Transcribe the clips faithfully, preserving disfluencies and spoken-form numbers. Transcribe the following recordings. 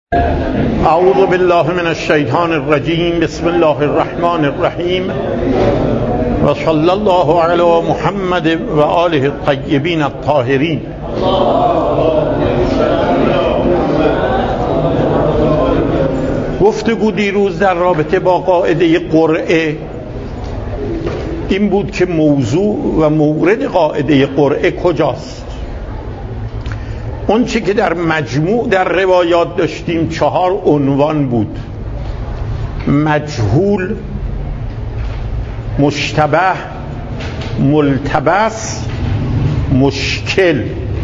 اعوذ بالله من الشیطان الرجیم. بسم الله الرحمن الرحیم و صلی الله علی محمد و آله الطیبین الطاهرین. گفتگو دیروز در رابطه با قاعده قرعه این بود که موضوع و مورد قاعده قرعه کجاست. اون چی که در مجموع در روایات داشتیم چهار عنوان بود: مجهول، مشتبه، ملتبس، مشکل.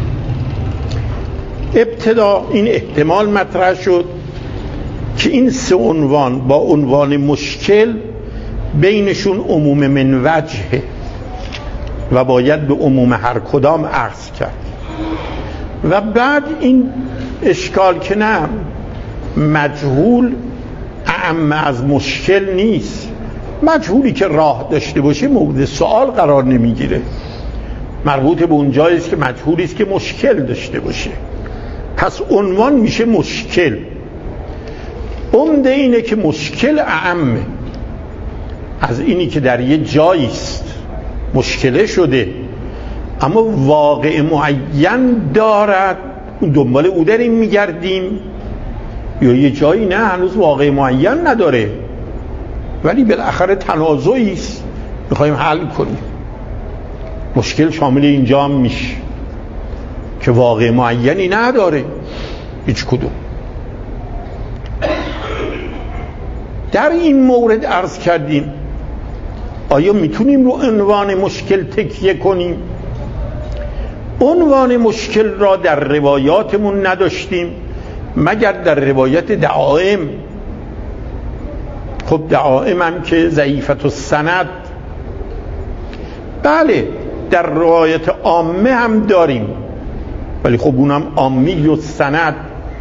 ابتدا این احتمال مطرح شد که این سه عنوان با عنوان مشکل بینشون عموم من وجهه و باید به عموم هر کدام عرض کرد. و بعد این اشکال که نه، مجهول اعم از مشکل نیست. مجهولی که راه داشته باشه مورد سوال قرار نمیگیره، مربوط به اون جایی است که مجهولی است که مشکل داشته باشه. پس عنوان میشه مشکل. عمده اینه که مشکل اعمه از اینی که در یه جایی است مشکله شده اما واقع معین دارد، دنبال او داریم میگردیم، یا یه جایی نه هنوز واقع معین نداره ولی بالاخره تنازعی است میخوایم حل کنیم. مشکل شامل اینجا هم میشه که واقع معینی نداره هیچ کدوم. در این مورد عرض کردیم آیا میتونیم رو عنوان مشکل تکیه کنیم؟ عنوان مشکل را در روایاتمون نداشتیم مگر در روایت دعائم. خب دعائم هم که ضعیفت السند، بله در روایت عامه هم داریم ولی خب اونم عامی و سند.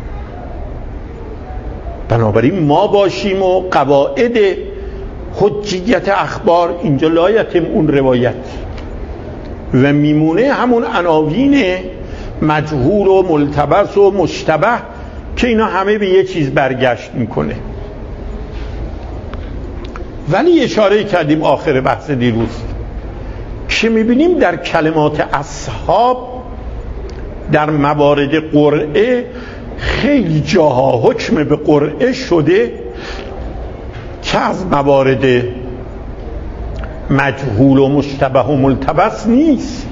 بنابراین ما باشیم و قواعد حجیت اخبار اینجا لایتم اون روایت و میمونه همون عناوین مجهول و ملتبس و مشتبه که اینا همه به یه چیز برگشت میکنه. ولی اشاره کردیم آخر بحث دیروز که میبینیم در کلمات اصحاب در موارد قرعه خیلی جاها حکم به قرعه شده که از موارد مجهول و مشتبه و ملتبس نیست،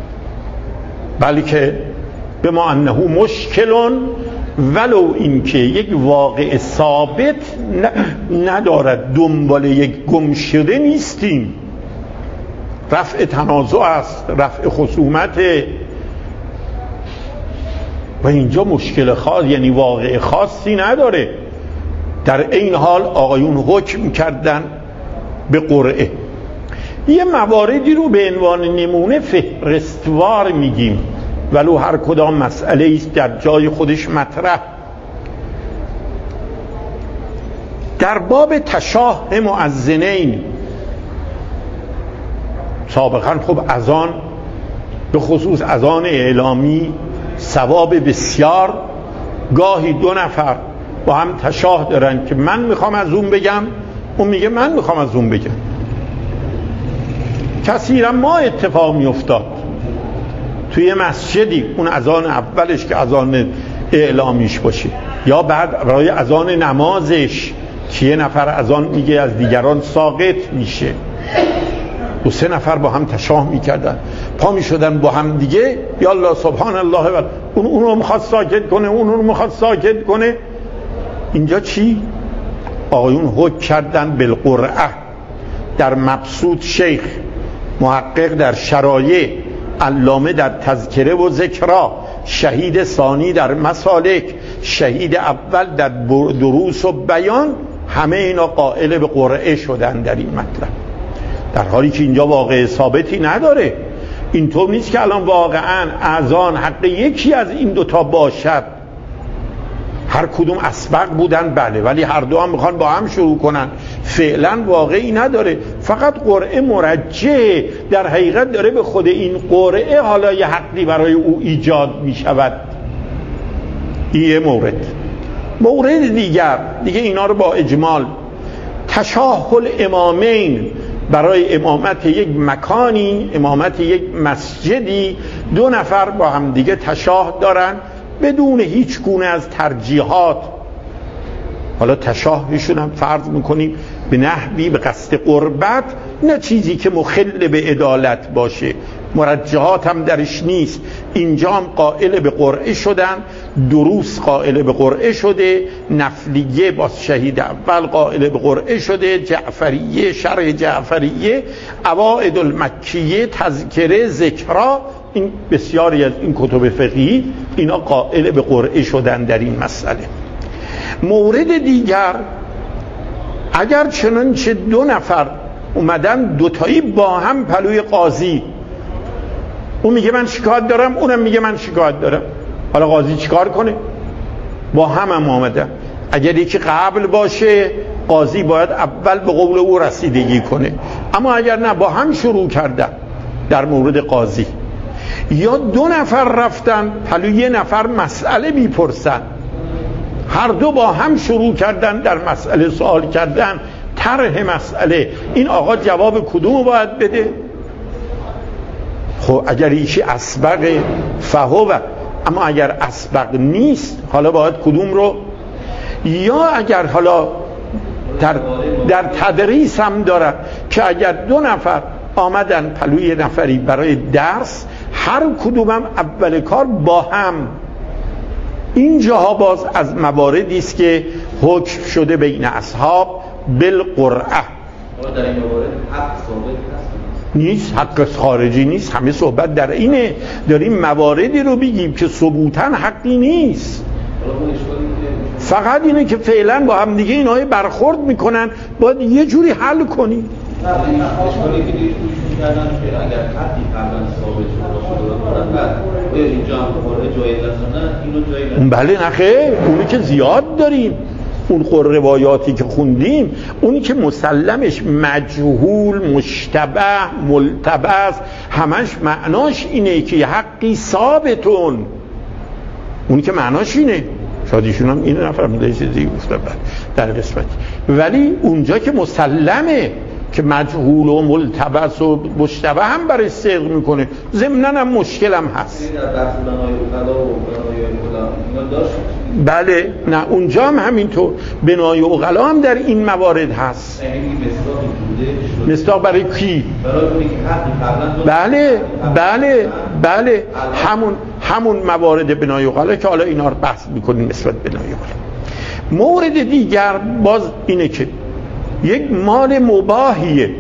بلکه به ما انه مشکلون، ولو اینکه یک واقع ثابت ندارد، دنبال یک گم شده نیستیم. رفع تنازع است، رفع خصومت، و اینجا مشکل خاص یعنی واقع خاصی نداره. در این حال آقایون حکم کردن به قرعه. یه مواردی رو به عنوان نمونه فهرستوار میگیم ولو هر کدام مسئله است در جای خودش مطرح. در باب تشاه مؤذنین سابقا خب اذان، به خصوص اذان اعلامی، ثواب بسیار. گاهی دو نفر با هم تشاه دارن که من میخوام از اون بگم، اون میگه من میخوام از اون بگم. کثیرا ما اتفاق میافتاد توی مسجدی اون اذان اولش که اذان اعلامیش باشه یا بعد برای اذان نمازش که یه نفر اذان میگه از دیگران ساقط میشه، دو سه نفر با هم تشاه میکردن، پا میشدن با هم دیگه یا الله سبحان الله و اون اون رو میخواد ساکت کنه، اون رو میخواد ساکت کنه. اینجا چی؟ آقایون حکم کردن بالقرعه. در مبسوط شیخ محقق در شرایع، علامه در تذکره و ذکرا، شهید ثانی در مسالک، شهید اول در دروس و بیان، همه اینا قائل به قرعه شدن در این مطلب، در حالی که اینجا واقع ثابتی نداره. اینطور نیست که الان واقعا اذان حق یکی از این دوتا باشد. هر کدوم اسبق بودن بله، ولی هر دو هم میخوان با هم شروع کنن. فعلا واقعی نداره، فقط قرعه مرجع در حقیقت داره به خود این قرعه حالا یه حقی برای او ایجاد میشود. این مورد. مورد دیگر دیگه اینا رو با اجمال، تشاهل امامین برای امامت یک مکانی، امامت یک مسجدی، دو نفر با هم دیگه تشاه دارن بدون هیچ گونه از ترجیحات. حالا تشاهشون هم فرض میکنیم به نحوی به قصد قربت، نه چیزی که مخل به عدالت باشه، مرجحات هم درش نیست. اینجا هم قائل به قرعه شدن، دروس قائل به قرعه شده، نفلیه با شهید اول قائل به قرعه شده، جعفریه، شرح جعفریه، عوائد المکیه، تذکره، ذکرا، این بسیاری از این کتب فقهی اینا قائل به قرعه شدن در این مسئله. مورد دیگر، اگر چنانچه دو نفر اومدن دوتایی با هم پلوی قاضی، اون میگه من شکایت دارم، اونم میگه من شکایت دارم، حالا قاضی چیکار کنه؟ با هم هم آمدن. اگر یکی قبل باشه قاضی باید اول به قول او رسیدگی کنه، اما اگر نه با هم شروع کردن در مورد قاضی، یا دو نفر رفتن پلوی یه نفر مسئله میپرسن، هر دو با هم شروع کردن در مسئله سوال کردن، طرح مسئله، این آقا جواب کدومو باید بده؟ خب اگر ایشی اسبق فهو، اما اگر اسبق نیست حالا باید کدوم رو؟ یا اگر حالا در, در تدریس هم دارن که اگر دو نفر آمدن پلوی نفری برای درس، هر کدوم هم اول کار با هم، اینجاها باز از مواردی است که حکم شده بین اصحاب بالقرعه. در این موارد حق ثابت نیست، حق خارجی نیست، همه صحبت در اینه، داریم مواردی رو بگیم که ثبوتاً حقی نیست، فقط اینه که فعلا با هم دیگه اینهای برخورد میکنن، باید یه جوری حل کنیم. اشکالی که دیگه توشون کردن که اگر حقی قبلا ثابت شده بعد اینجا هم قرعه جایز است نه، اینو جایز است. بله نخیر، اونی که زیاد داریم، اون قرعه روایاتی که خوندیم، اونی که مسلمش مجهول، مشتبه، ملتبس، همش معناش اینه که حقی ثابتون، اونی که معناش اینه، شادیشون هم اینه نفرمونده چیزی گفته در قسمتی، ولی اونجا که مسلمه که مجهول و ملتبس و مشتبه هم برای صدق میکنه، ضمناً هم مشکل هم هست. بله نه اونجا هم همینطور، بنای عقلا هم در این موارد هست. مصداق برای کی؟ بله بله بله همون همون موارد بنای عقلا که حالا اینا رو بحث میکنیم نسبت بنای عقلا. مورد دیگر باز اینه که یک مال مباهیه،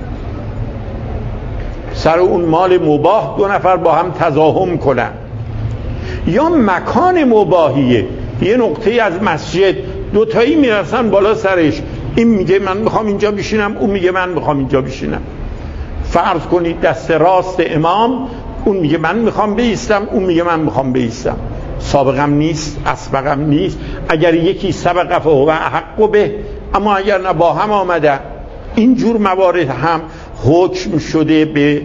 سر اون مال مباه دو نفر با هم تزاحم کنن، یا مکان مباهیه، یه نقطه از مسجد دوتایی میرسن بالا سرش، این میگه من میخوام اینجا بشینم، اون میگه من میخوام اینجا بشینم. فرض کنید دست راست امام، اون میگه من میخوام بایستم، اون میگه من میخوام بایستم، سابقم نیست، اسبقم نیست. اگر یکی سبق فهو احق به، اما اگر نه با هم آمده، اینجور موارد هم حکم شده به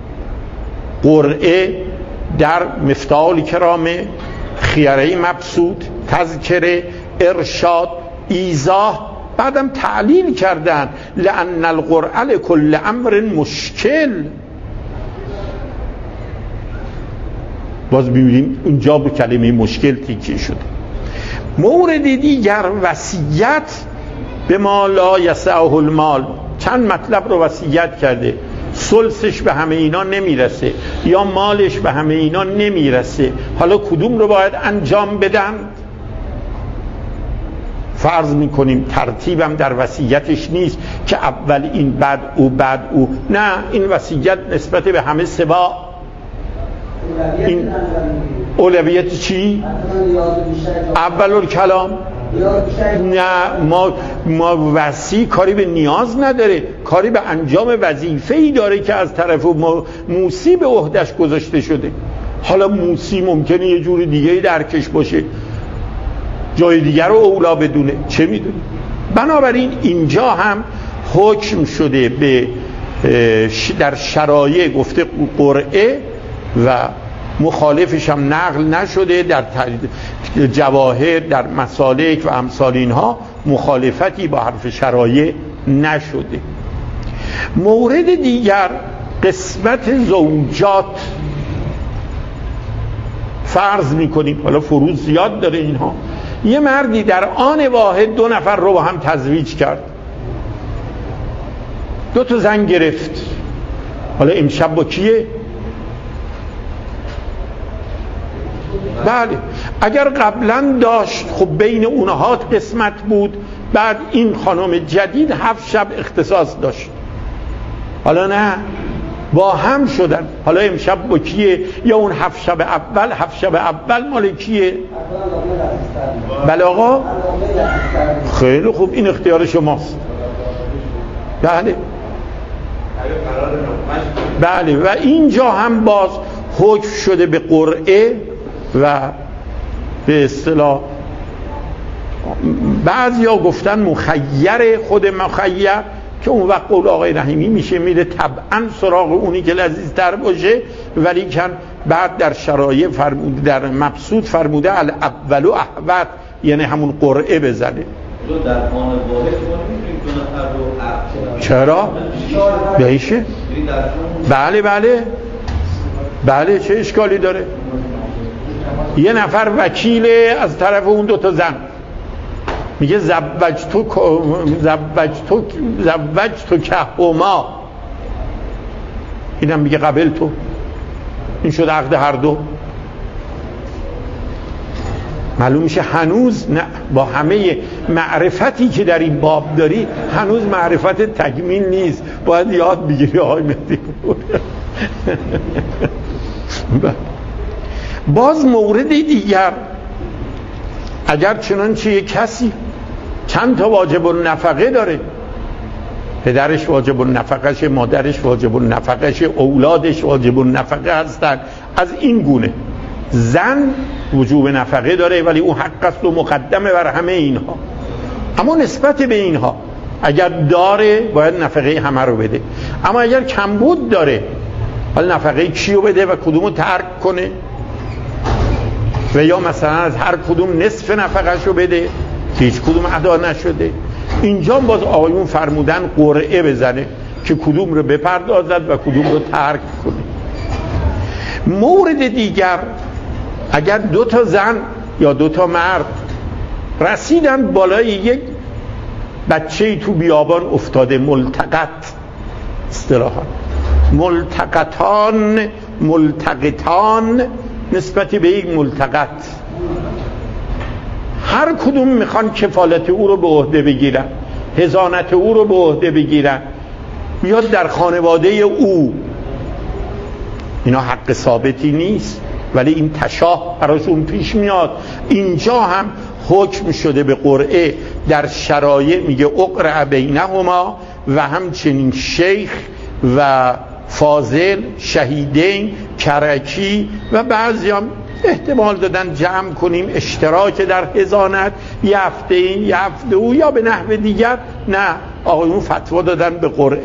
قرعه در مفتاح کرامه، خیاره مبسوط، تذکره، ارشاد، ایضاح، بعدم تعلیل کردن لأن القرعه لكل امر مشکل. باز ببینیم اونجا به کلمه مشکل تیکه شده. مورد دیگر وصیت به ما لا یسعه المال، چند مطلب رو وصیت کرده، ثلثش به همه اینا نمیرسه یا مالش به همه اینا نمیرسه، حالا کدوم رو باید انجام بدن؟ فرض میکنیم ترتیبم در وصیتش نیست که اول این بعد او بعد او، نه، این وصیت نسبت به همه سوا. این اولویت چی؟ اول الکلام. نه، ما ما وصی کاری به نیاز نداره، کاری به انجام وظیفه‌ای داره که از طرف موسی به عهده‌اش گذاشته شده. حالا موسی ممکنه یه جور دیگه درکش باشه، جای دیگر رو اولا بدونه، چه میدونی؟ بنابراین اینجا هم حکم شده به در شرایع گفته قرعه و مخالفش هم نقل نشده، در جواهر در مسالک و امثال اینها مخالفتی با حرف شرایع نشده. مورد دیگر قسمت زوجات. فرض میکنیم، حالا فروض زیاد داره اینها، یه مردی در آن واحد دو نفر رو با هم تزویج کرد، دو تا زن گرفت. حالا امشب با کیه؟ بله، اگر قبلا داشت خب بین اونها قسمت بود، بعد این خانم جدید هفت شب اختصاص داشت. حالا نه، با هم شدن. حالا امشب با کیه؟ یا اون هفت شب اول هفت شب اول مال کیه؟ بله آقا، خیلی خوب، این اختیار شماست. بله بله. و اینجا هم باز حکم شده به قرعه و به اصطلاح بعضیا گفتن مخیر، خود مخیر که اون وقت قول آقای رحیمی میشه میره طبعا سراغ اونی که لذیذتر باشه، ولی کن بعد در شرایع فرموده، در مبسوط فرموده الاول و احوط، یعنی همون قرعه بزنه. در آن واحد دو نفر رو عقد. چرا؟ بهیشه؟ بله بله بله. چه اشکالی داره؟ یه نفر وکیل از طرف اون دو تا زن میگه زوجتو زوجتو زوجتو کهما، اینم میگه قبل تو، این شد عقد هر دو. معلوم میشه هنوز نه، با همه معرفتی که در این باب داری هنوز معرفت تکمیل نیست، باید یاد بگیری آقای مهدی. باز مورد دیگر، اگر چنانچه یک کسی چند تا واجب النفقه داره، پدرش واجب النفقهشه، مادرش واجب النفقهشه، اولادش واجب النفقه هستن، از این گونه زن وجوب نفقه داره ولی اون حق است و مقدمه بر همه اینها. اما نسبت به اینها اگر داره باید نفقه همه رو بده، اما اگر کمبود داره حالا نفقه کیو بده و کدومو ترک کنه، و یا مثلا از هر کدوم نصف نفقهشو بده که هیچ کدوم ادا نشده. اینجا باز آقایون فرمودن قرعه بزنه که کدوم رو بپردازد و کدوم رو ترک کنه. مورد دیگر، اگر دو تا زن یا دو تا مرد رسیدن بالای یک بچه‌ای تو بیابان افتاده، ملتقط اصطلاحا، ملتقطان ملتقطان نسبت به یک ملتقط، هر کدوم میخوان کفالت او رو به عهده بگیرن، حضانت او رو به عهده بگیرن، بیاد در خانواده او. اینا حق ثابتی نیست ولی این تشاه براشون پیش میاد. اینجا هم حکم شده به قرعه، در شرایع میگه اقرع بینهما، و همچنین شیخ و فاضل، شهیدین، کرکی و بعضی هم احتمال دادن جمع کنیم اشتراک در حضانت، یه هفته این یه هفته او یا به نحو دیگر. نه، آقایون فتوا دادن به قرعه.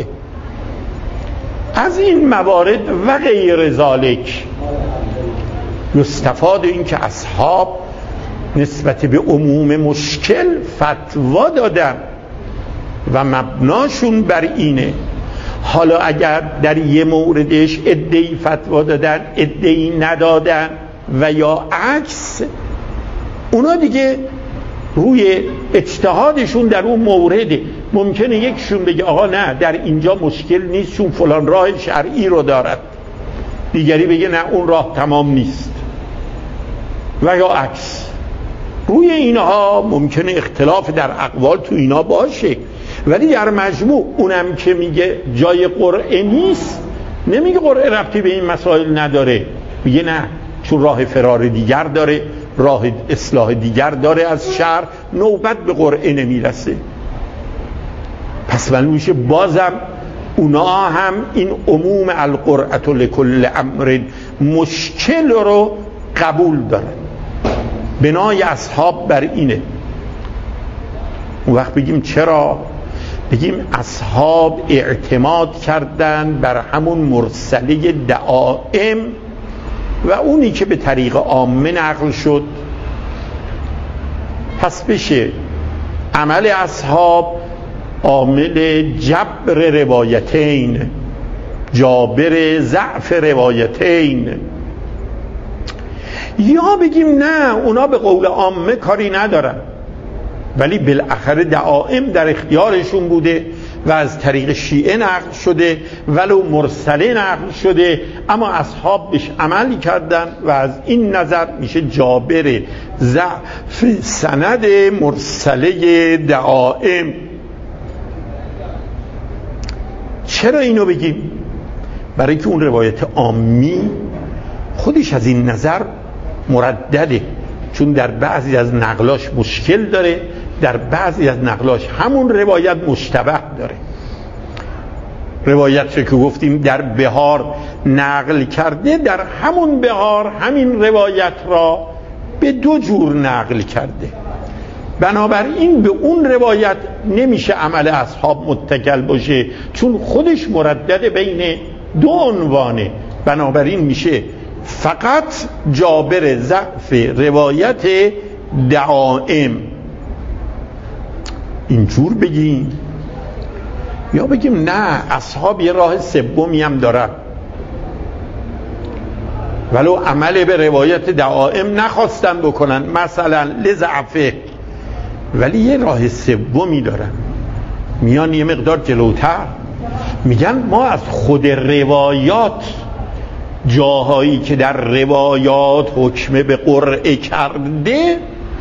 از این موارد و غیر ذالک یستفاد این که اصحاب نسبت به عموم مشکل فتوا دادن و مبناشون بر اینه. حالا اگر در یه موردش عده‌ای فتوا دادن عده‌ای ندادن و یا عکس، اونا دیگه روی اجتهادشون در اون مورده. ممکنه یکشون بگه آقا نه در اینجا مشکل نیست چون فلان راه شرعی رو دارد، دیگری بگه نه اون راه تمام نیست و یا عکس. روی اینها ممکنه اختلاف در اقوال تو اینا باشه، ولی در مجموع اونم که میگه جای قرعه نیست، نمیگه قرعه ربطی به این مسائل نداره، میگه نه چون راه فرار دیگر داره، راه اصلاح دیگر داره از شر، نوبت به قرعه نمیرسه. پس معلوم میشه بازم اونا هم این عموم القرعه لکل امر مشکل رو قبول دارن. بنای اصحاب بر اینه. اون وقت بگیم چرا؟ بگیم اصحاب اعتماد کردن بر همون مرسله دعائم و اونی که به طریق عامه نقل شد پس بشه عمل اصحاب عامل جبر روایتین، جابر ضعف روایتین. یا بگیم نه، اونا به قول عامه کاری ندارن، ولی بالاخره دعائم در اختیارشون بوده و از طریق شیعه نقل شده، ولو مرسله نقل شده، اما اصحاب بهش عملی کردن و از این نظر میشه جابر ضعف سند مرسله دعائم. چرا اینو بگیم؟ برای که اون روایت عامی خودش از این نظر مردده، چون در بعضی از نقلاش مشکل داره، در بعضی از نقلاش همون روایت مشتبه داره. روایت که گفتیم در بهار نقل کرده، در همون بهار همین روایت را به دو جور نقل کرده، بنابراین به اون روایت نمیشه عمل اصحاب متکل باشه، چون خودش مردد بین دو عنوانه، بنابراین میشه فقط جابر ضعف روایت دعائم. اینجور بگیم یا بگیم نه، اصحاب یه راه سومی هم دارن، ولو عمل به روایت دعائم نخواستن بکنن مثلا لضعفه، ولی یه راه سومی دارن، میان یه مقدار جلوتر، میگن ما از خود روایات، جاهایی که در روایات حکم به قرعه کرده،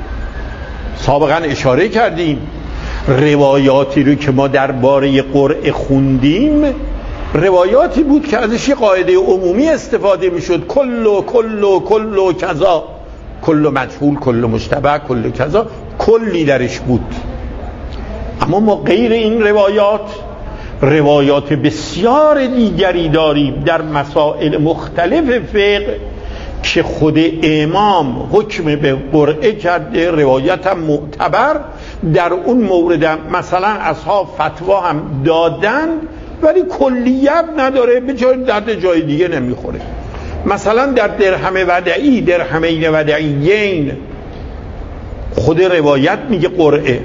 سابقا اشاره کردیم روایاتی رو که ما درباره قرعه خوندیم روایاتی بود که ازش یه قاعده عمومی استفاده میشد، کل کل کل کذا، کل مجهول، کل مشتبه، کل کذا، کلی درش بود. اما ما غیر این روایات روایات بسیار دیگری داریم در مسائل مختلف فقه که خود امام حکم به قرعه کرده، روایت هم معتبر در اون مورد، مثلا اصحاب فتوا هم دادن ولی کلیت نداره، به جای درد جای دیگه نمیخوره. مثلا در درهم ودعی، درهمین ودعیین، خود روایت میگه قرعه،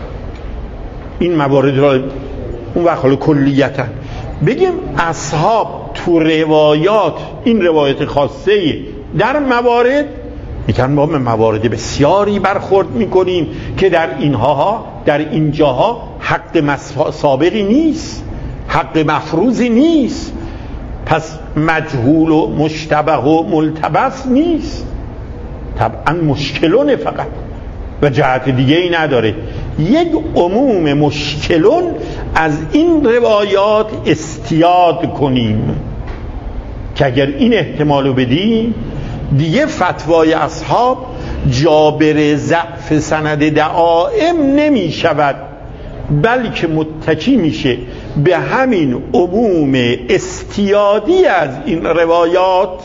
این موارد را اون وقت حالا کلیتا بگیم اصحاب تو روایات این روایت خاصه در موارد میگن ما به موارد بسیاری برخورد میکنیم که در اینها در اینجاها حق سابقی نیست، حق مفروضی نیست، پس مجهول و مشتبه و ملتبس نیست، طبعا مشکلونه فقط و جهت دیگه ای نداره. یک عموم مشکلون از این روایات استیاد کنیم که اگر این احتمالو بدیم دیگه فتوای اصحاب جابر ضعف سند دعائم نمی شود، بلکه متکی میشه به همین عموم استیادی از این روایات.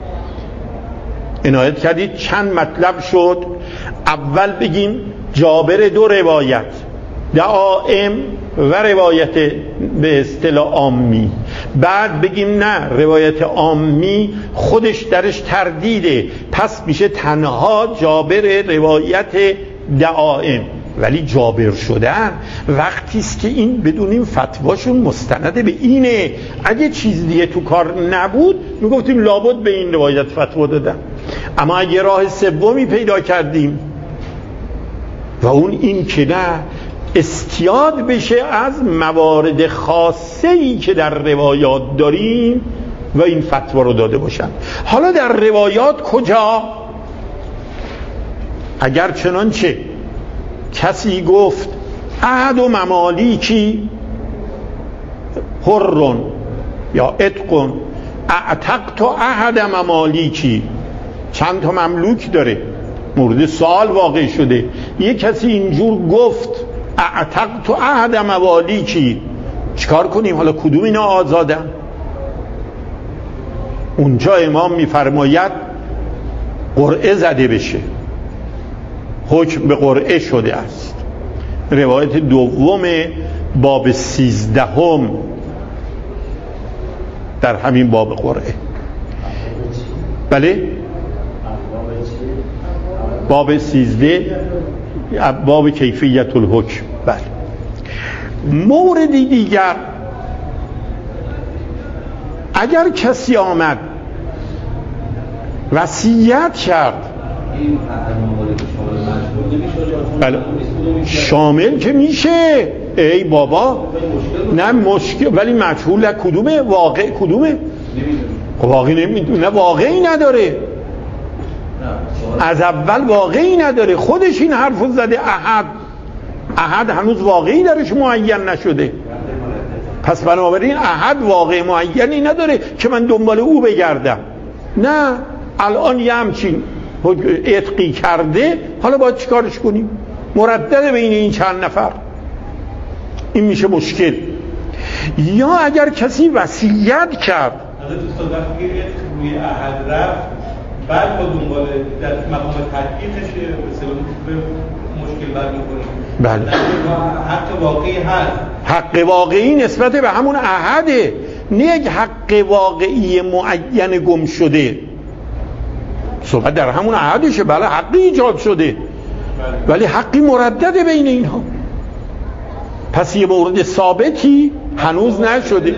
عنایت کردید چند مطلب شد. اول بگیم جابر دو روایت، دعائم و روایت به اصطلاح عامی. بعد بگیم نه، روایت عامی خودش درش تردیده، پس میشه تنها جابر روایت دعائم. ولی جابر شدن وقتی است که این بدونیم فتواشون مستند به اینه، اگه چیز دیگه تو کار نبود میگفتیم لابد به این روایت فتوا دادن. اما اگه راه سومی پیدا کردیم و اون این که نه، استیاد بشه از موارد خاصه‌ای که در روایات داریم و این فتوا رو داده باشن. حالا در روایات کجا؟ اگر چنانچه کسی گفت احد و ممالیکی حرون یا اتقون، اعتقت احد ممالیکی، چند تا مملوک داره، مورد سوال واقع شده، یه کسی اینجور گفت اعتقت احد ممالیکی، چیکار کنیم؟ حالا کدوم اینا آزادن؟ اونجا امام میفرماید قرعه زده بشه، حکم به قرعه شده است. روایت دوم باب سیزدهم در همین باب قرعه. بله باب سیزده باب کیفیت الحکم. بله. موردی دیگر، اگر کسی آمد وصیت کرد، بله شامل که میشه، ای بابا نه مشکل، ولی مجهول کدومه؟ واقع کدومه؟ واقعی نمیدونه، واقعی نداره، از اول واقعی نداره، خودش این حرفو زده احد، احد هنوز واقعی درش معین نشده، پس بنابراین احد واقع معینی نداره که من دنبال او بگردم. نه، الان یه همچین عتقی کرده، حالا باید چیکارش کنیم؟ مردد بین این چند نفر، این میشه مشکل. یا اگر کسی وصیت کرد، حضرت استاد وقتی روی احد رفت، بعد با دنبال در مقام تحقیقش به مشکل برمی‌خوریم. بله. حق واقعی هست، حق واقعی نسبت به همون احده، نه یک حق واقعی معین گم شده. صحبت در همون احدشه. بله حقی ایجاد شده، ولی حقی مردد بین اینها، پس یه مورد ثابتی هنوز نشده.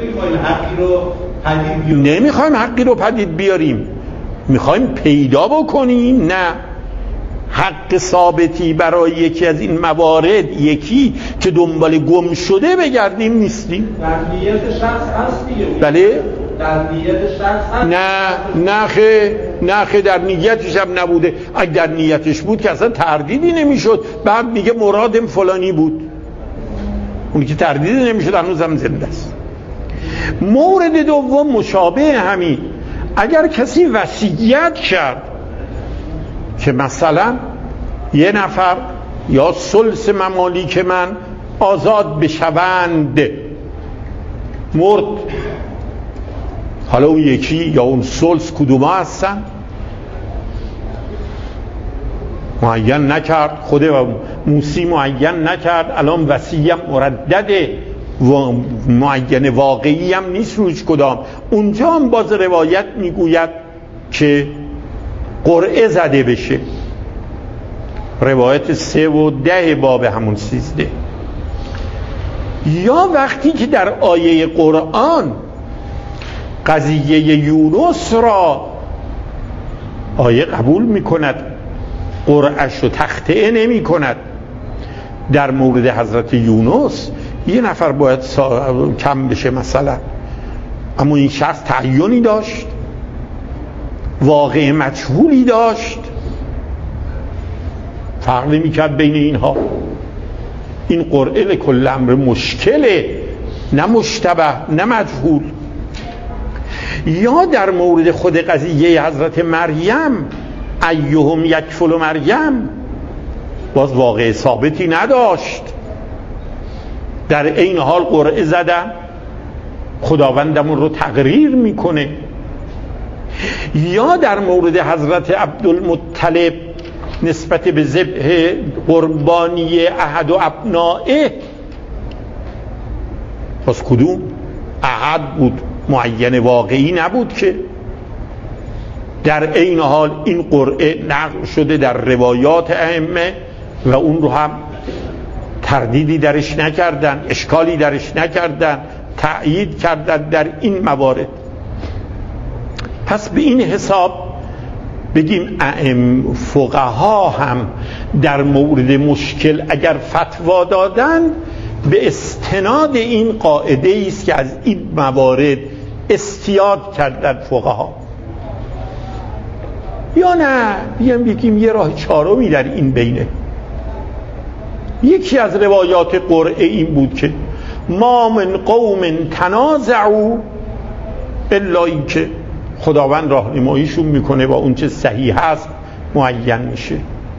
نمیخوایم حقی رو پدید بیاریم، میخوایم پیدا بکنیم. نه، حق ثابتی برای یکی از این موارد، یکی که دنبال گم شده بگردیم نیستیم. در نیت شخص هست دیگه. بله؟ در نیت شخص هست. نه نخه نخه در نیتش هم نبوده. اگه در نیتش بود که اصلا تردیدی نمیشد، بعد میگه مرادم فلانی بود، اونی که تردیدی نمیشد هنوز هم زنده است. مورد دوم مشابه همین، اگر کسی وصیت کرد که مثلا یه نفر یا ثلث ممالیک من آزاد بشوند، مرد، حالا اون یکی یا اون ثلث کدوم هستن معین نکرد، خود موسی معین نکرد، الان وصیت مردده و معین واقعی هم نیست روش کدام. اونجا هم باز روایت میگوید که قرعه زده بشه، روایت سه و ده باب همون سیزده. یا وقتی که در آیه قرآن قضیه یونس را آیه قبول میکند، قرعش رو تخطئه نمی کند. در مورد حضرت یونس یه نفر باید کم بشه مثلا، اما این شخص تعیینی داشت، واقع مجهولی داشت، فرق نمی کرد بین اینها. این قرعه لکل امر مشکله، نه مشتبه نه مجهول. یا در مورد خود قضیه حضرت مریم، ایهم یکفل مریم، باز واقع ثابتی نداشت، در این حال قرعه زدن، خداوندمون رو تقریر میکنه. یا در مورد حضرت عبدالمطلب نسبت به ذبح قربانی احد و ابنائه، باز کدوم؟ احد بود، معین واقعی نبود که. در این حال این قرعه نقل شده در روایات ائمه و اون رو هم تردیدی درش نکردن، اشکالی درش نکردن، تأیید کردن در این موارد. پس به این حساب بگیم ائمه فقها هم در مورد مشکل اگر فتوا دادن، به استناد این قاعده است که از این موارد استیاد کردن فقها. یا نه بیام بگیم یه راه چهارمی در این بینه. یکی از روایات قرعه این بود که ما من قوم تنازعوا الا این که خداوند راهنماییشون میکنه و اون چه صحیح هست معین میشه.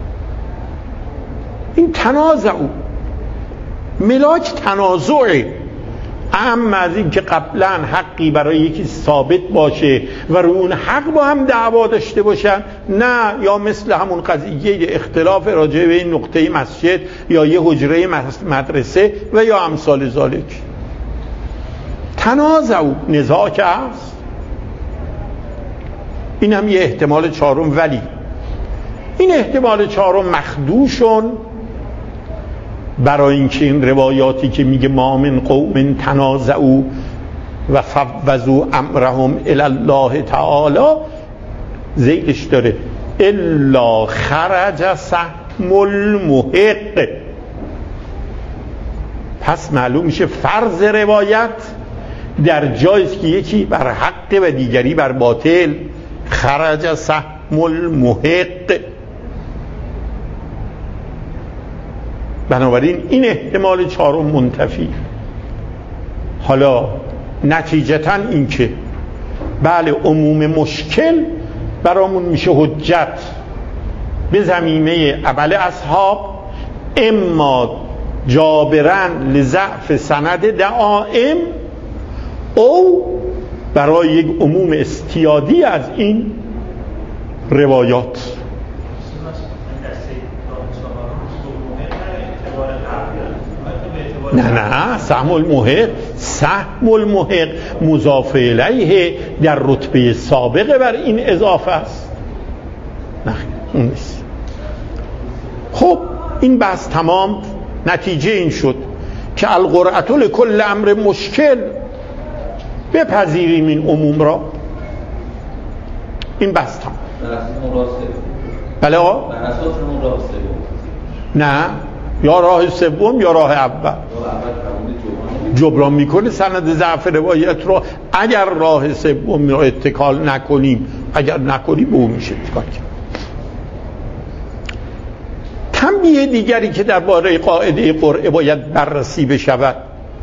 این تنازعوا ملاک تنازعه، اما از این که قبلا حقی برای یکی ثابت باشه و روی اون حق با هم دعوا داشته باشن، نه. یا مثل همون قضیه اختلاف راجع به این نقطه مسجد یا یه حجره مدرسه و یا امثال ذالک. تنازعوا، نزاع که هست. این هم یه احتمال چهارم، ولی این احتمال چهارم مخدوشون برای اینکه این روایاتی که میگه ما من قوم تنازعوا و فوضوا امرهم الی الله تعالی زیدش داره الا خرج سهم المحق. پس معلوم میشه فرض روایت در جایی که یکی بر حق و دیگری بر باطل، خرج سهم المحق. بنابراین این احتمال چهارم منتفی. حالا نتیجتا این که بله عموم مشکل برامون میشه حجت به زمینه عمل اصحاب، اما جابرن لضعف سند دعائم او برای یک عموم استیادی از این روایات. نه نه سهم المحق، سهم المحق مضاف الیه در رتبه سابقه بر این اضافه است. نه اون نیست. خب این بحث تمام. نتیجه این شد که القرعة لکل امر مشکل، بپذیریم این عموم را. این بحث تمام. بله آقا؟ بر اساس اون راه سوم. نه، یا راه سوم یا راه اول جبران میکنه سند ضعف روایت رو. اگر راه سوم رو اتکال نکنیم، اگر نکنیم به اون میشه اتکال کرد. تنبیه دیگری که درباره قاعده قرعه باید بررسی بشود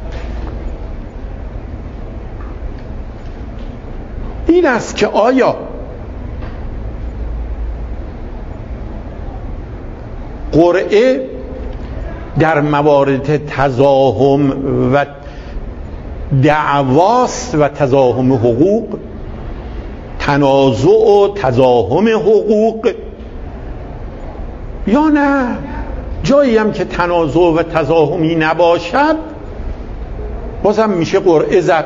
این است که آیا قرعه در موارد تزاحم و دعواست و تزاحم حقوق، تنازع و تزاحم حقوق، یا نه جایی هم که تنازع و تزاحمی نباشد بازم میشه قرعه زد،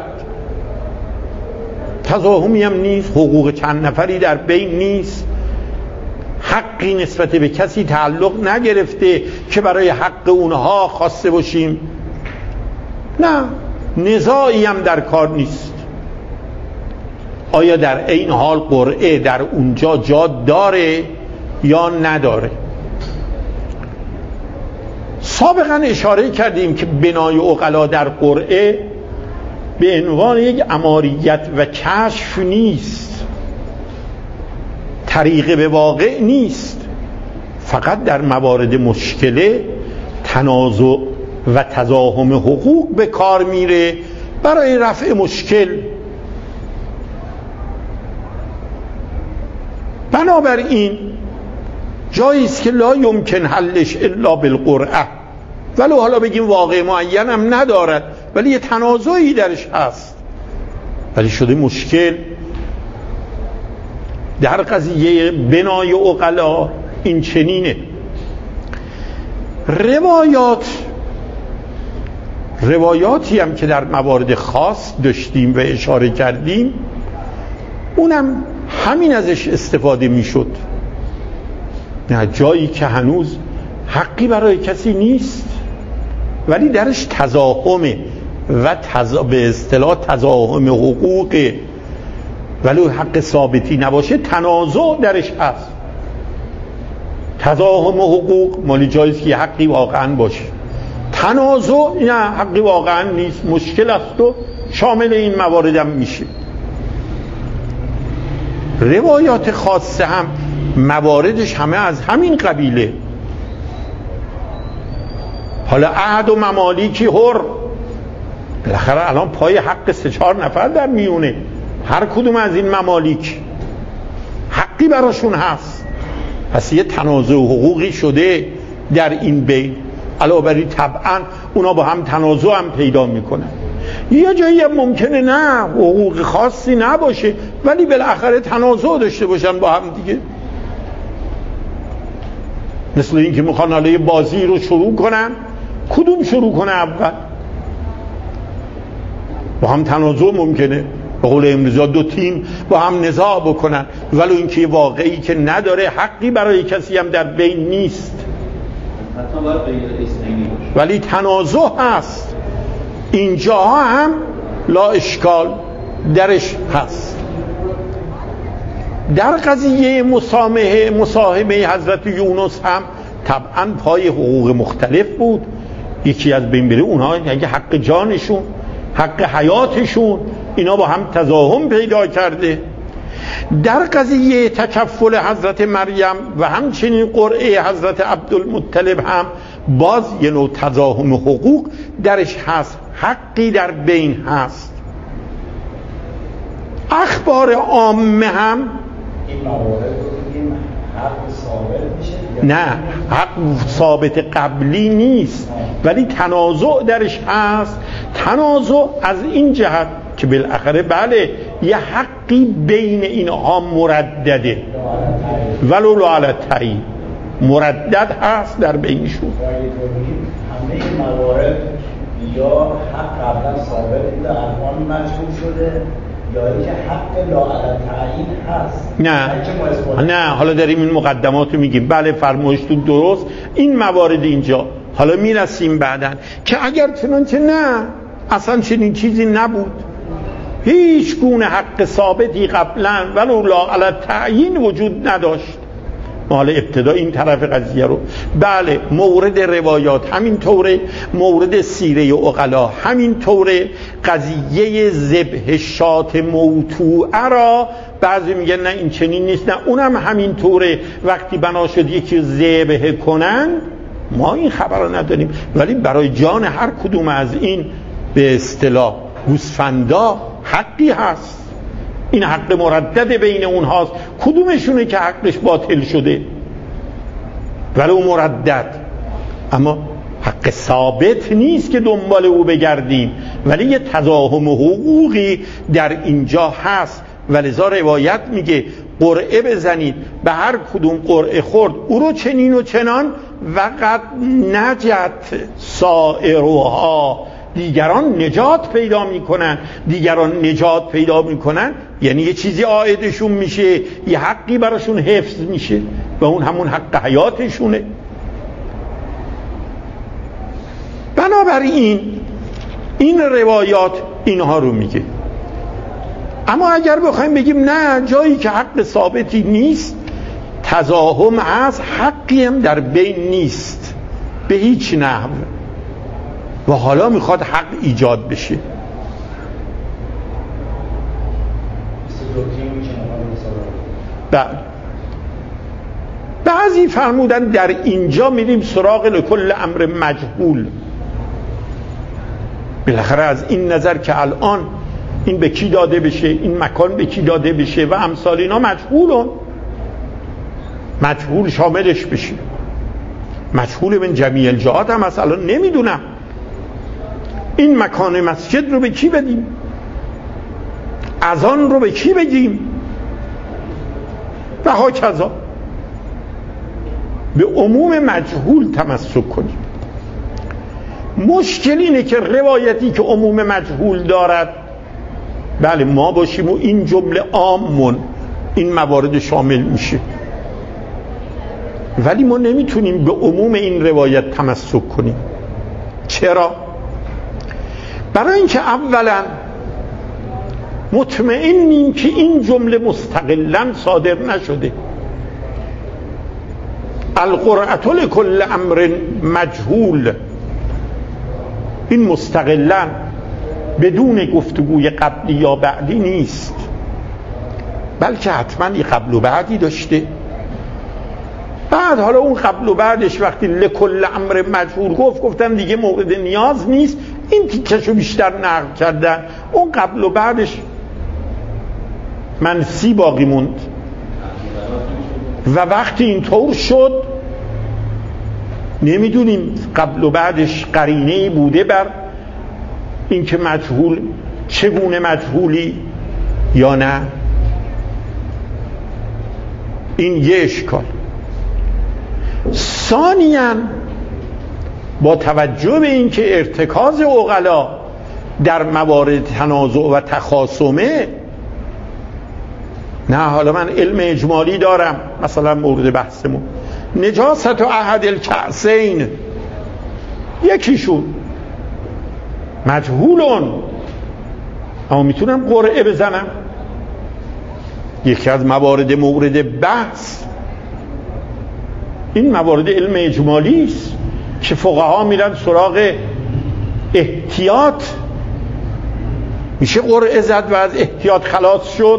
تزاحمی هم نیست، حقوق چند نفری در بین نیست، حقی نسبت به کسی تعلق نگرفته که برای حق اونها خواسته باشیم، نه نزاعی هم در کار نیست. آیا در این حال قرعه در اونجا جا داره یا نداره؟ سابقا اشاره کردیم که بنای عقلا در قرعه به عنوان یک اماریت و کشف نیست، طریق به واقع نیست، فقط در موارد مشکله تنازع و تزاحم حقوق به کار میره برای رفع مشکل. بنابراین جایی است که لا یمکن حلش الا بالقرعه، ولو حالا بگیم واقع معین هم ندارد ولی یه تنازعی درش هست، ولی شده مشکل. در قضیه بنای عقلا این چنینه. روایات روایاتی هم که در موارد خاص داشتیم و اشاره کردیم اونم همین ازش استفاده میشد. نه جایی که هنوز حقی برای کسی نیست ولی درش تزاحمه و تزا... به اصطلاح تزاحم حقوقه، ولی حق ثابتی نباشه تنازع درش هست. تزاحم حقوق مالی جاییست که حقی واقعا باشه، تنازع نه حقی واقعا نیست، مشکل است و شامل این موارد هم میشه. روایات خاصه هم مواردش همه از همین قبیله. حالا عهد و ممالیکی حر، بالاخره الان پای حق سه چهار نفر در میونه، هر کدوم از این ممالیک حقی براشون هست، پس یه تنازع حقوقی شده در این بین. علاوه بر این طبعا اونا با هم تنازع هم پیدا میکنن. یه جایی هم ممکنه نه حقوق خاصی نباشه ولی بالاخره تنازع داشته باشن با هم دیگه، مثل این که میخوان حالا یه بازی رو شروع کنن، کدوم شروع کنه اول؟ با هم تنازع ممکنه، به قول امروزا دو تیم با هم نزاع بکنن، ولو اینکه واقعی که نداره حقی برای کسی هم در بین نیست. حتما باید غیر اثنینی باشه، ولی تنازع هست. اینجاها هم لا اشکال درش هست. در قضیه مسامحه مصاحبه حضرت یونس هم طبعا پای حقوق مختلف بود. یکی از بین بره اونها اگه حق جانشون، حق حیاتشون، اینا با هم تضاهم پیدا کرده. در قضیه تکفل حضرت مریم و همچنین قرعه حضرت عبدالمطلب هم باز یه نوع تضاهم حقوق درش هست، حقی در بین هست. اخبار عامه هم این موارد بگیم حق ثابت میشه؟ نه، حق ثابت قبلی نیست ولی تنازع درش هست. تنازع از این جهت که بالاخره بله یه حقی بین اینها مردده، ولو لا علی التعیین مردد هست در بینشون. همه این موارد یا حق قبلا ثابت بوده الان مجبور شده، یا اینکه حق لا علی التعیین هست؟ نه نه، حالا داریم این مقدمات رو میگیم. بله فرمایشتون درست. این موارد اینجا حالا میرسیم بعدن که اگر چنانچه نه اصلا چنین چیزی نبود، هیچ گونه حق ثابتی قبلا ولو لا علی التعیین وجود نداشت. حالا ابتدا این طرف قضیه رو بله مورد روایات همین طوره، مورد سیره عقلا همین طوره. قضیه ذبح شات موتوعه را بعضی میگن نه این چنین نیست، نه اونم همین طوره. وقتی بنا شد یکی ذبح کنن ما این خبر رو نداریم، ولی برای جان هر کدوم از این به اصطلاح گوسفندا حقی هست. این حق مردد بین اونهاست. کدومشونه که حقش باطل شده ولو مردد، اما حق ثابت نیست که دنبال او بگردیم، ولی یه تضاهم حقوقی در اینجا هست. ولذا روایت میگه قرعه بزنید، به هر کدوم قرعه خورد او رو چنین و چنان وقد نجت سائرها، دیگران نجات پیدا میکنن. دیگران نجات پیدا میکنن یعنی یه چیزی عائدشون میشه، یه حقی براشون حفظ میشه و اون همون حق حیاتشونه. بنابراین این روایات اینها رو میگه. اما اگر بخوایم بگیم نه جایی که حق ثابتی نیست، تضاهم هست، حقی هم در بین نیست به هیچ نحو، و حالا میخواد حق ایجاد بشه. بعد بعضی فرمودن در اینجا میریم سراغ لکل امر مجهول. بالاخره از این نظر که الان این به کی داده بشه، این مکان به کی داده بشه و امثال اینا مجهولن، مجهول شاملش بشه. مجهول من جمیع الجهات هم مثلا نمیدونم این مکان مسجد رو به کی بدیم، اذان رو به کی بگیم و هاکذا. به عموم مجهول تمسک کنیم. مشکل اینه که روایتی که عموم مجهول دارد بله ما باشیم و این جمله عامون این موارد شامل میشه، ولی ما نمیتونیم به عموم این روایت تمسک کنیم. چرا؟ برای اینکه اولا مطمئنیم که این جمله مستقلاً صادر نشده. القرعة لكل امر مجهول این مستقلاً بدون گفتگوی قبلی یا بعدی نیست، بلکه حتما یه قبل و بعدی داشته. بعد حالا اون قبل و بعدش وقتی لکل امر مجهول گفت گفتن دیگه مورد نیاز نیست، این تیکشو بیشتر نقل کردن، اون قبل و بعدش منسی باقی موند. و وقتی اینطور شد نمیدونیم قبل و بعدش قرینه‌ای بوده بر اینکه مجهول چگونه مجهولی یا نه. این یه اشکال. ثانیاً با توجه به اینکه ارتکاز عقلا در موارد تنازع و تخاصمه، نه حالا من علم اجمالی دارم مثلا مورد بحثمون، نجاست و احد الکأسین، یکیشون مجهولون اما میتونم قرعه بزنم. یکی از موارد مورد بحث این موارد علم اجمالی است که فقها میرن سراغ احتیاط. میشه قرعه زد و از احتیاط خلاص شد؟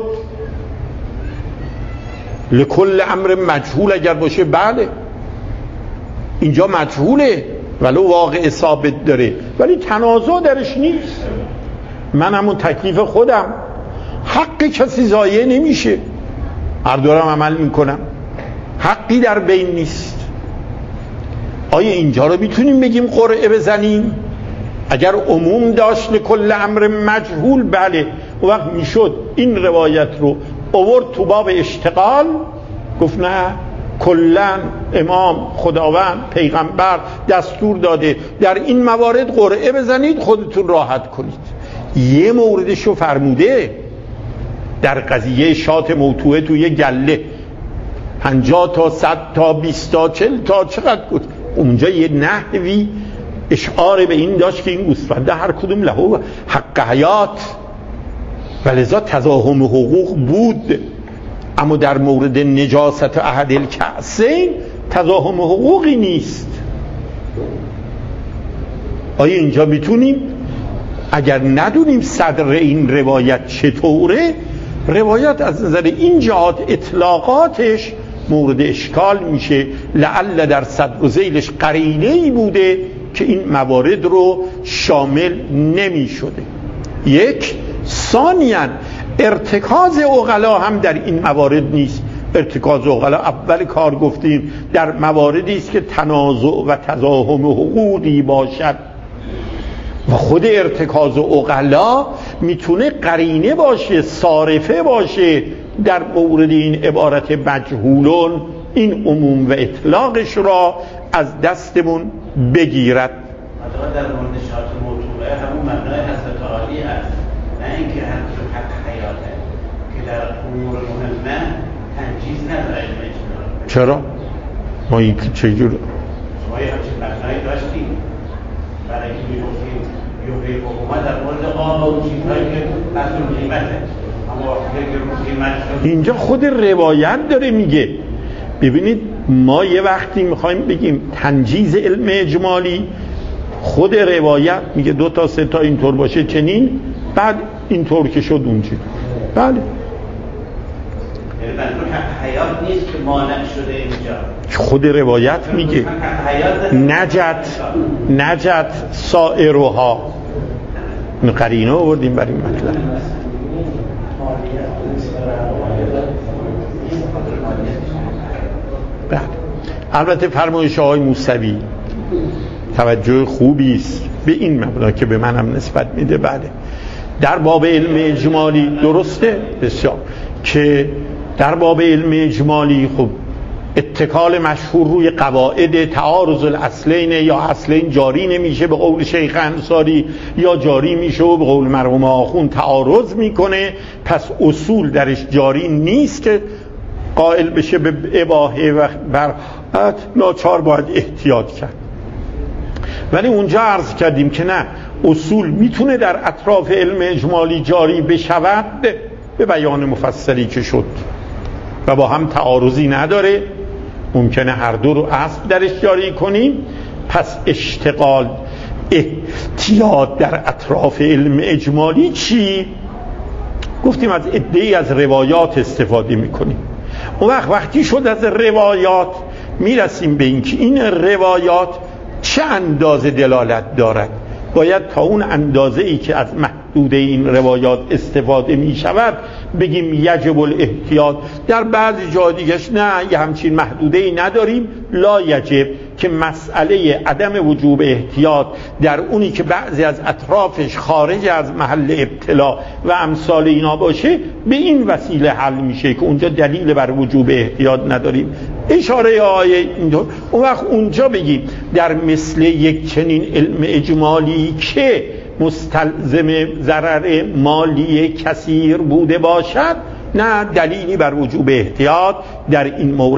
لکل امر مجهول اگر باشه بله، اینجا مجهوله ولو واقع ثابت داره ولی تنازع درش نیست. من همون تکلیف خودم، حق کسی ضایع نمیشه، هر دورم عمل میکنم، حقی در بین نیست. آیا اینجا رو میتونیم بگیم قرعه بزنیم؟ اگر عموم داشت لکل امر مجهول بله، اون وقت میشد این روایت رو آورد تو باب اشتغال، گفت نه کلن امام خداوند پیغمبر دستور داده در این موارد قرعه بزنید خودتون راحت کنید. یه موردش رو فرموده در قضیه شات موتوعه توی گله، پنجاه تا صد تا بیست تا چل تا چقدر بود، اونجا یه نحوی اشعار به این داشت که این گوسفنده هر کدوم له حق حیات و لذا تزاحم حقوق بود. اما در مورد نجاست احد الکأسین تزاحم حقوقی نیست. آیا اینجا میتونیم اگر ندونیم صدر این روایت چطوره، روایت از نظر این جهات اطلاقاتش مورد اشکال میشه، لعل در صدر و ذیلش قرینه‌ای بوده که این موارد رو شامل نمی شده. یک. ثانیاً ارتکاز عقلا هم در این موارد نیست. ارتکاز عقلا اول کار گفتیم در مواردی است که تنازع و تزاحم حقوقی باشد و خود ارتکاز عقلا میتونه قرینه باشه، صارفه باشه در مورد این عبارت مجهولون، این عموم و اطلاقش را از دستمون بگیرد. در مورد شات موتوعه همون مبنای حضرت عالی است، نه اینکه حضرت حق حیاته که در امور مهمه تنجیز نداره علم اجمالی. چرا؟ ما این چجور؟ شما یه همچین مبنایی داشتیم برای که میگفتیم یوهی حکومت در مورد آب و چیزهایی که مسئول قیمته، اما وقتی قیمت اینجا خود روایت داره میگه. ببینید ما یه وقتی میخوایم بگیم تنجیز علم اجمالی، خود روایت میگه دو تا سه تا اینطور باشه چنین، بعد اینطور که شد اونجا. بله یعنی منظور حق حیات نیست که مانع شده اینجا، خود روایت میگه نجت نجت سائرها. قرینه آوردیم برای این مطلب. بله. البته فرمایش آقای موسوی توجه خوبی است به این مبنا که به منم نسبت میده. بله در باب علم اجمالی درسته بسیار که در باب علم اجمالی خب اتکال مشهور روی قواعد تعارض الاصلین یا اصلین جاری نمیشه به قول شیخ انصاری، یا جاری میشه و به قول مرحوم آخوند تعارض میکنه، پس اصول درش جاری نیست که قائل بشه به اباحه و براءت، ناچار باید احتیاط کرد. ولی اونجا عرض کردیم که نه، اصول میتونه در اطراف علم اجمالی جاری بشود به بیان مفصلی که شد و با هم تعارضی نداره، ممکنه هر دو رو اصل درش جاری کنیم. پس اشتغال احتیاط در اطراف علم اجمالی چی؟ گفتیم از عده‌ای از روایات استفاده میکنیم. اون وقت وقتی شد از روایات میرسیم به اینکه این روایات چه اندازه دلالت دارد. باید تا اون اندازه ای که از محدوده این روایات استفاده می شود بگیم یجب الاحتیاط. در بعضی جا دیگهش نه، یه همچین محدوده ای نداریم، لا یجب، که مسئله عدم وجوب احتیاط در اونی که بعضی از اطرافش خارج از محل ابتلا و امثال اینا باشه به این وسیله حل میشه که اونجا دلیل بر وجوب احتیاط نداریم. اشاره آیه اینطور. اون وقت اونجا بگیم در مثل یک چنین علم اجمالی که مستلزم ضرر مالی کثیر بوده باشد، نه دلیلی بر وجوب احتیاط در این مورد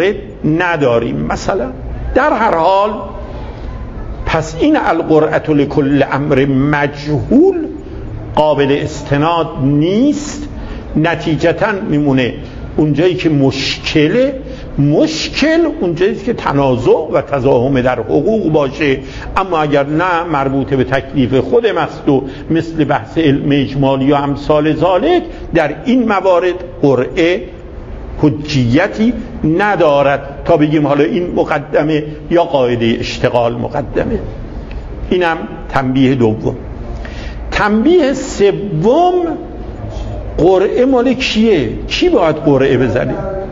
نداریم مثلا. در هر حال پس این القرعة لکل امر مجهول قابل استناد نیست، نتیجتا میمونه اونجایی که مشکله. مشکل اونجایی که تنازع و تضاهم در حقوق باشه، اما اگر نه مربوط به تکلیف خود است و مثل بحث علم اجمالی و امثال ذالک، در این موارد قرعه حجیتی ندارد تا بگیم حالا این مقدمه یا قاعده اشتغال مقدمه. اینم تنبیه دوم. تنبیه سوم، قرعه مال کیه؟ کی باید قرعه بزنه؟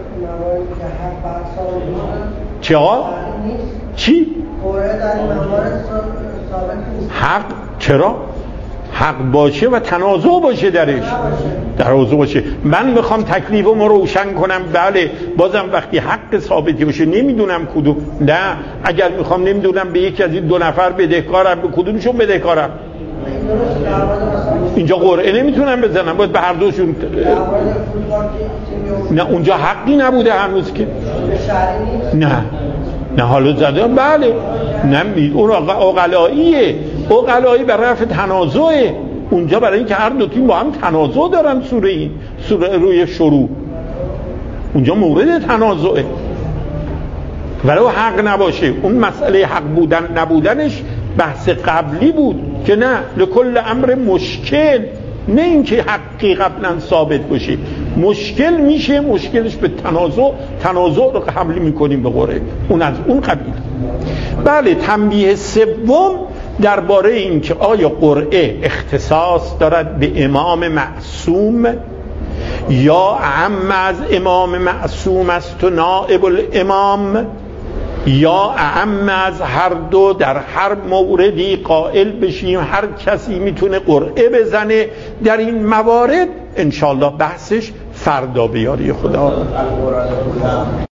چه آقا؟ چی؟ حق چرا؟ حق باشه و تنازع باشه درش، تنازع باشه. من میخوام تکلیفم رو روشن کنم، بله، بازم وقتی حق ثابتی باشه نمیدونم کدوم، نه اگر میخوام نمیدونم به یکی از این دو نفر بدهکارم، به کدومشون بدهکارم؟ اینجا قرعه نمیتونم بزنم، باید به هر دوشون. نه اونجا حقی نبوده هنوز که، نه نه حالا زدم، بله، نه اون عقلاییه، عقلایی بر رفع تنازعه. اونجا برای اینکه هر دو تیم با هم تنازع دارن، سوره این سوره روی شروع اونجا مورد تنازعه، ولو حق نباشه. اون مسئله حق بودن نبودنش بحث قبلی بود که نه لکل امر مشکل، نه اینکه حقی قبلا ثابت باشه. مشکل میشه، مشکلش به تنازع، تنازع رو حمل میکنیم به قرعه، اون از اون قبیل. بله، تنبیه سوم درباره این که آیا قرعه اختصاص دارد به امام معصوم یا عم از امام معصوم است و نائب الامام، یا اعم از هر دو، در هر موردی قائل بشیم هر کسی میتونه قرعه بزنه. در این موارد انشالله بحثش فردا به یاری خدا.